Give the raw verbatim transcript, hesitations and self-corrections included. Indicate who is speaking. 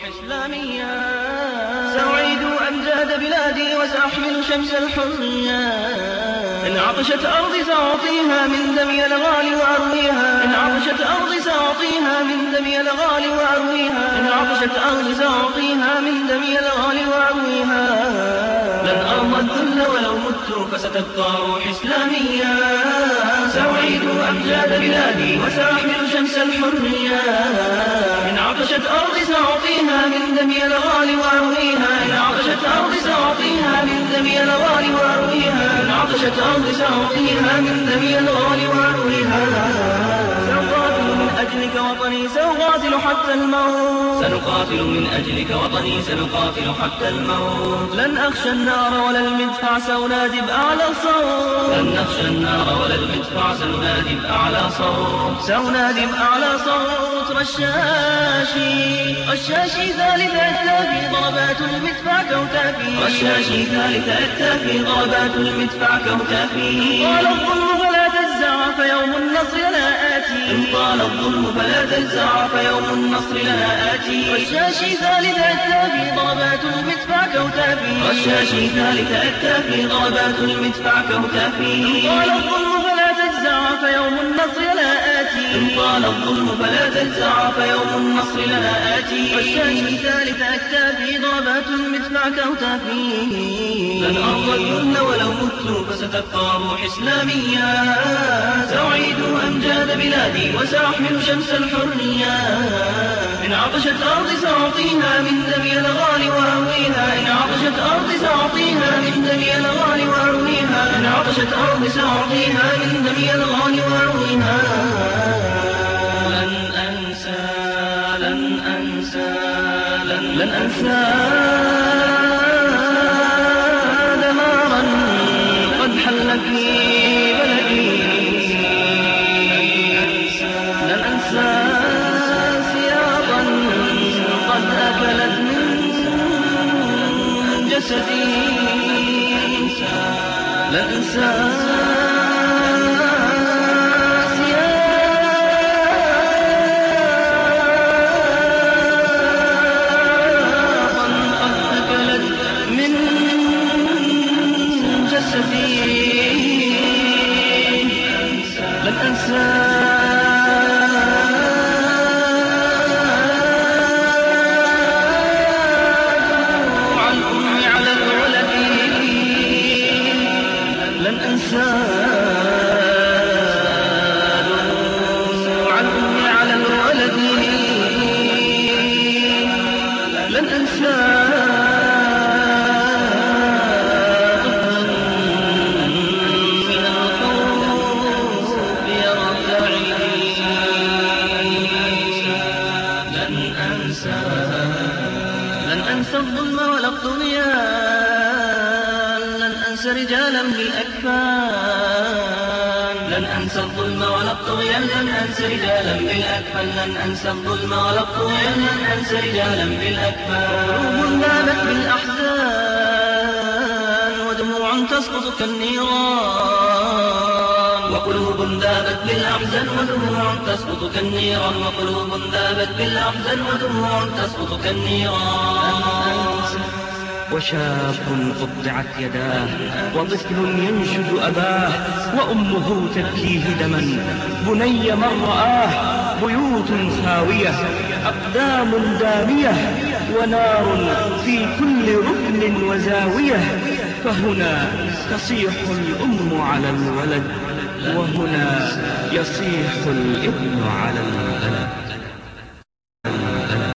Speaker 1: إسلامية سأعيد أمجاد بلادي وسأحمل شمس الحرية. إن عطشت أرضي سأعطيها من دمي الغالي وأرويها. إن عطشت أرضي سأعطيها من دمي الغالي وأرويها. إن عطشت أرضي سأعطيها من دمي الغالي وأرويها. لن أرضى الذل ولو مت فستبقى روح إسلامية. سأعيد أمجاد بلادي وسأحمل شمس الحرية. إن عطشت أرضي سأعطيها من دمي الغالي وأرويها. إن عطشت أرضي سأعطيها من دمي الغالي وأرويها. إن عطشت أرضي سأعطيها من دمي الغالي وأرويها. سأقاتل من أجلك وطني سأقاتل حتى الموت. سنقاتل من أجلك وطني سنقاتل حتى الموت. لن أخشى النار ولا المدفع سأنادي بأعلى صوت. لن نخشى النار ولا المدفع سأنادي بأعلى صوت. سأنادي بأعلى صوت. رشاشي رشاشي ثالث أكتافي ضربات المدفع كوتافي. رشاشي ثالث أكتافي ضربات المدفع كوتافي. قال الظلم فلا تجزع فيوم النصر لنا آتي. إن طال الظلم فلا تجزع فيوم النصر لنا آتي. رشاشي ثالث أكتافي ضربات المدفع كوتافي. رشاشي ثالث أكتافي ضربات المدفع كوتافي. قال الظلم فلا تجزع فيوم النصر لنا آتي. إن طال الظلم فلا تجزع فيوم النصر لنا آتي. رشاشي ثالث أكتافي ضربات المدفع كوتافي. لن أرضى الذل ولو مت فستبقى روح إسلامية. سأعيد أمجاد بلادي وسأحمل شمس الحرية. إن عطشت أرضي سأعطيها من دمي الغالي وأرويها. إن عطشت أرضي سأعطيها من دمي الغالي وأرويها. إن عطشت أرضي سأعطيها من دمي الغالي وأرويها. لن أنسى لن أنسى لن, لن أنسى دمارا قد حل في بلدي. لن أنسى سياطا قد أكلت من جسدي. لن أنسى لن أنسى دموع الأم على الولد. لن أنسى دموع الأم على الولد. لن أنسى لن أنسى الظلم ولا الطغيان. لن أنسى رجالا بالأكفان. لن أنسى الظلم ولا الطغيان. لن أنسى رجالا بالأكفان. لن أنسى الظلم ولا الطغيان. لن أنسى رجالا بالأكفان. قلوب ذابت بالأحزان ودموع تسقط كالنيران. وقلوب ذابت بالأحزان ودموع تسقط كالنيران. وقلوب ذابت بالأحزان ودموع تسقط كالنيران.
Speaker 2: وشاب قطعت يداه وطفل ينشد أباه وأمه تبكيه دما. بني من رآه بيوت خاوية أقدام دامية ونار في كل ركن وزاوية. فهنا تصيح الأم على الولد وهنا يصيح الابن على الولد.